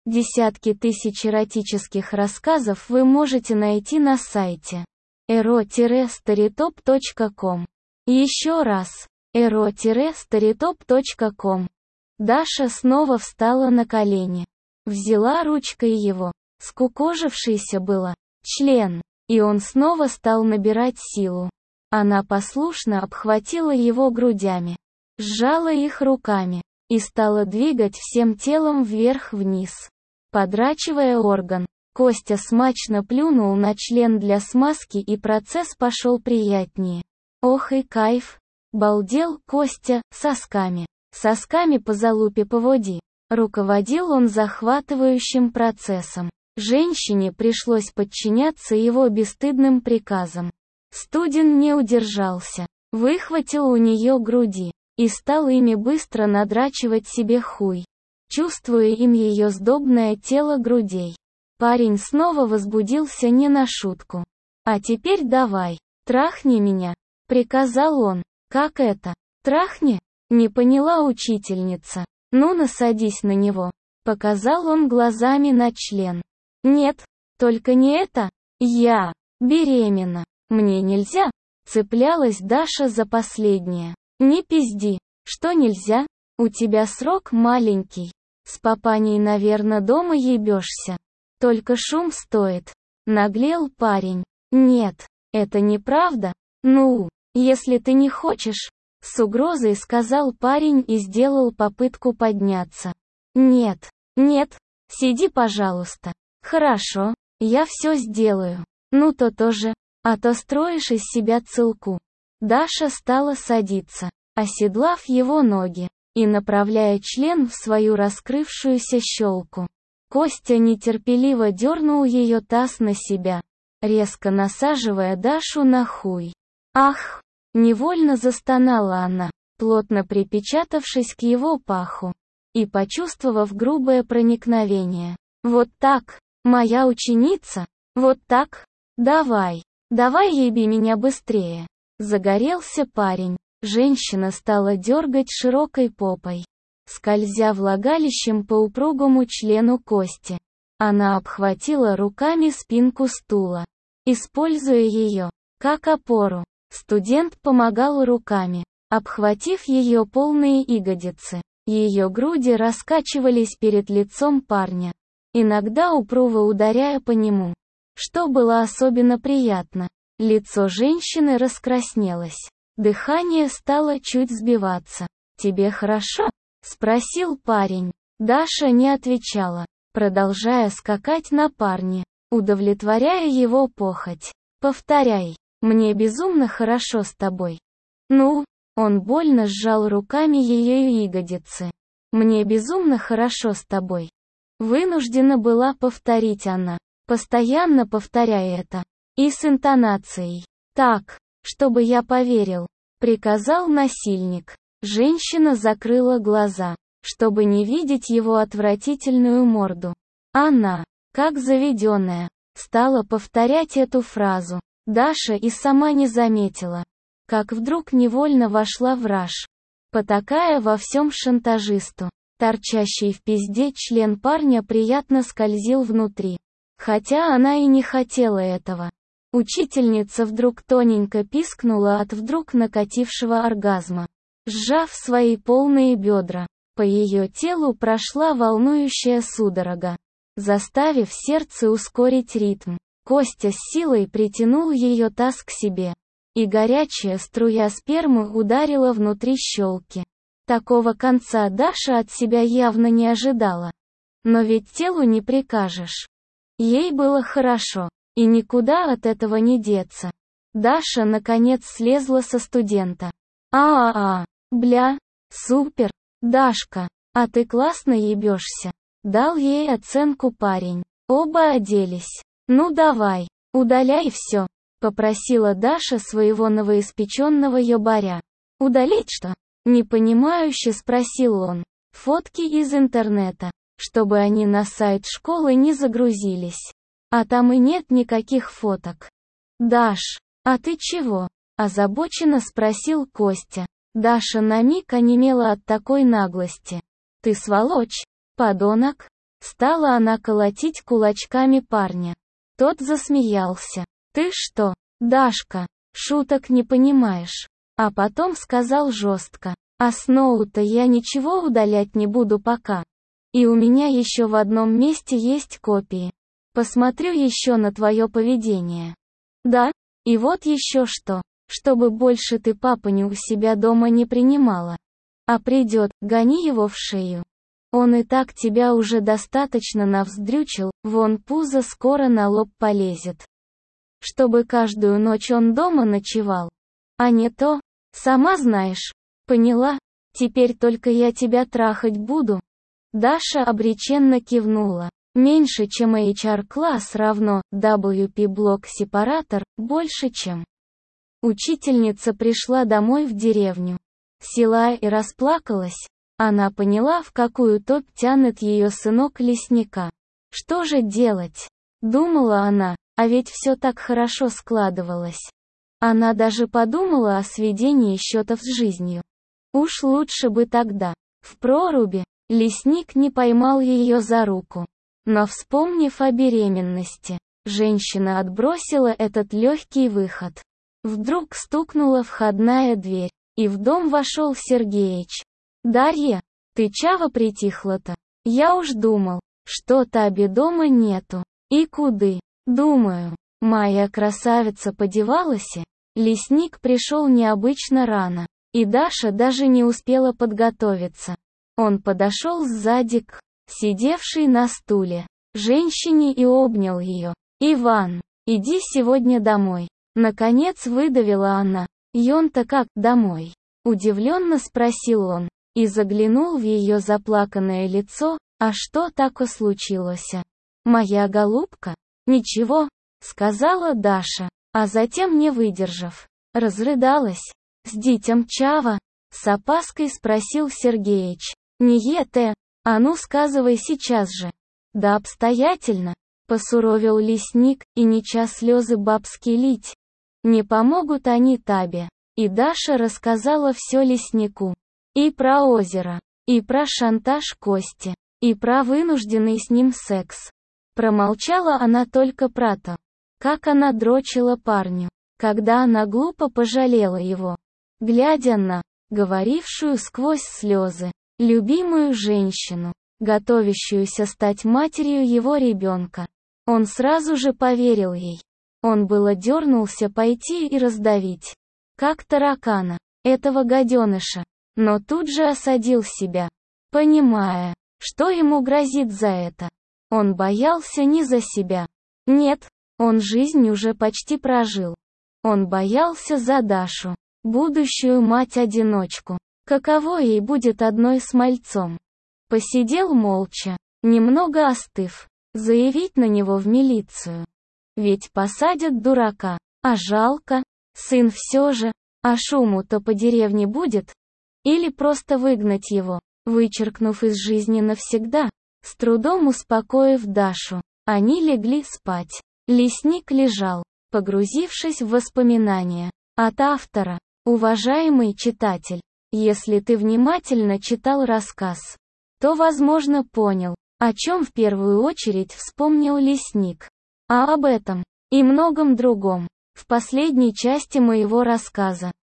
Десятки тысяч эротических рассказов вы можете найти на сайте ero-storytop.com. Еще раз, ero-storytop.com. Даша снова встала на колени. Взяла ручкой его, скукожившийся было, член, и он снова стал набирать силу. Она послушно обхватила его грудями, сжала их руками, и стала двигать всем телом вверх-вниз, подрачивая орган. Костя смачно плюнул на член для смазки, и процесс пошел приятнее. Ох и кайф! Балдел Костя, сосками по залупе поводи. Руководил он захватывающим процессом. Женщине пришлось подчиняться его бесстыдным приказам. Студен не удержался, выхватил у нее груди и стал ими быстро надрачивать себе хуй, чувствуя им ее сдобное тело грудей. Парень снова возбудился не на шутку. «А теперь давай, трахни меня», — приказал он. «Как это? Трахни?» — не поняла учительница. «Ну, насадись на него», — показал он глазами на член. «Нет, только не это. Я беременна. Мне нельзя», — цеплялась Даша за последнее. «Не пизди, что нельзя? У тебя срок маленький. С папаней, наверное, дома ебешься. Только шум стоит», — наглел парень. «Нет, это неправда. Ну, если ты не хочешь», — с угрозой сказал парень и сделал попытку подняться. «Нет, нет, сиди, пожалуйста». «Хорошо, я все сделаю. Ну то тоже, а то строишь из себя целку». Даша стала садиться, оседлав его ноги, и направляя член в свою раскрывшуюся щелку. Костя нетерпеливо дернул ее таз на себя, резко насаживая Дашу на хуй. «Ах!» — невольно застонала она, плотно припечатавшись к его паху и почувствовав грубое проникновение. «Вот так, моя ученица, вот так? Давай, давай еби меня быстрее!» Загорелся парень. Женщина стала дергать широкой попой, скользя влагалищем по упругому члену Кости. Она обхватила руками спинку стула, используя ее как опору. Студент помогал руками, обхватив ее полные ягодицы. Ее груди раскачивались перед лицом парня, иногда упруго ударяя по нему, что было особенно приятно. Лицо женщины раскраснелось, дыхание стало чуть сбиваться. «Тебе хорошо?» — спросил парень. Даша не отвечала, продолжая скакать на парня, удовлетворяя его похоть. «Повторяй, мне безумно хорошо с тобой». «Ну?» — он больно сжал руками ее ягодицы. «Мне безумно хорошо с тобой». Вынуждена была повторить она, постоянно повторяя это. И с интонацией. «Так, чтобы я поверил», — приказал насильник. Женщина закрыла глаза, чтобы не видеть его отвратительную морду. Она, как заведенная, стала повторять эту фразу. Даша и сама не заметила, как вдруг невольно вошла в раж, потакая во всем шантажисту. Торчащий в пизде член парня приятно скользил внутри, хотя она и не хотела этого. Учительница вдруг тоненько пискнула от вдруг накатившего оргазма. Сжав свои полные бедра, по ее телу прошла волнующая судорога, заставив сердце ускорить ритм. Костя с силой притянул ее таз к себе, и горячая струя спермы ударила внутри щелки. Такого конца Даша от себя явно не ожидала. Но ведь телу не прикажешь. Ей было хорошо, и никуда от этого не деться. Даша наконец слезла со студента. Бля, супер, Дашка, а ты классно ебешься. Дал ей оценку парень. Оба оделись. «Ну давай, удаляй все», — попросила Даша своего новоиспеченного ёбаря. «Удалить что?» — непонимающе спросил он. «Фотки из интернета, чтобы они на сайт школы не загрузились. А там и нет никаких фоток». «Даш, а ты чего?» — озабоченно спросил Костя. Даша на миг онемела от такой наглости. «Ты сволочь, подонок?» Стала она колотить кулачками парня. Тот засмеялся. «Ты что, Дашка, шуток не понимаешь?» А потом сказал жестко. «А Сноу-то я ничего удалять не буду пока. И у меня еще в одном месте есть копии. Посмотрю еще на твое поведение. Да, и вот еще что. Чтобы больше ты папаню у себя дома не принимала. А придет, гони его в шею. Он и так тебя уже достаточно навздрючил, вон пузо скоро на лоб полезет. Чтобы каждую ночь он дома ночевал. А не то, сама знаешь. Поняла? Теперь только я тебя трахать буду». Даша обреченно кивнула. Меньше чем HR-класс равно WP-блок-сепаратор, больше чем. Учительница пришла домой в деревню. Села и расплакалась. Она поняла, в какую топь тянет ее сынок лесника. Что же делать? Думала она, а ведь все так хорошо складывалось. Она даже подумала о сведении счетов с жизнью. Уж лучше бы тогда, в проруби, лесник не поймал ее за руку. Но вспомнив о беременности, женщина отбросила этот легкий выход. Вдруг стукнула входная дверь, и в дом вошел Сергеич. «Дарья, ты чава притихла-то? Я уж думал, что таби дома нету. И куды? Думаю, моя красавица подевалась?» Лесник пришел необычно рано, и Даша даже не успела подготовиться. Он подошел сзади к сидевшей на стуле женщине и обнял ее. «Иван, иди сегодня домой». Наконец выдавила она. «Ён-то как, домой?» Удивленно спросил он, и заглянул в ее заплаканное лицо. «А что тако случилось? Моя голубка?» «Ничего», — сказала Даша, а затем, не выдержав, разрыдалась. «С дитям чава?» — с опаской спросил Сергеич. «Не ете, а ну сказывай сейчас же». «Да обстоятельно», — посуровил лесник, и неча слезы бабские лить. «Не помогут они табе». И Даша рассказала все леснику. И про озеро, и про шантаж Кости, и про вынужденный с ним секс. Промолчала она только про то, как она дрочила парню, когда она глупо пожалела его. Глядя на говорившую сквозь слезы любимую женщину, готовящуюся стать матерью его ребенка, он сразу же поверил ей. Он было дернулся пойти и раздавить, как таракана, этого гаденыша, но тут же осадил себя, понимая, что ему грозит за это. Он боялся не за себя. Нет, он жизнь уже почти прожил. Он боялся за Дашу, будущую мать-одиночку. Каково ей будет одной с мальцом? Посидел молча, немного остыв, заявить на него в милицию. Ведь посадят дурака, а жалко, сын все же, а шуму-то по деревне будет? Или просто выгнать его, вычеркнув из жизни навсегда? С трудом успокоив Дашу, они легли спать. Лесник лежал, погрузившись в воспоминания. От автора. Уважаемый читатель, если ты внимательно читал рассказ, то, возможно, понял, о чем в первую очередь вспомнил лесник. А об этом и многом другом в последней части моего рассказа.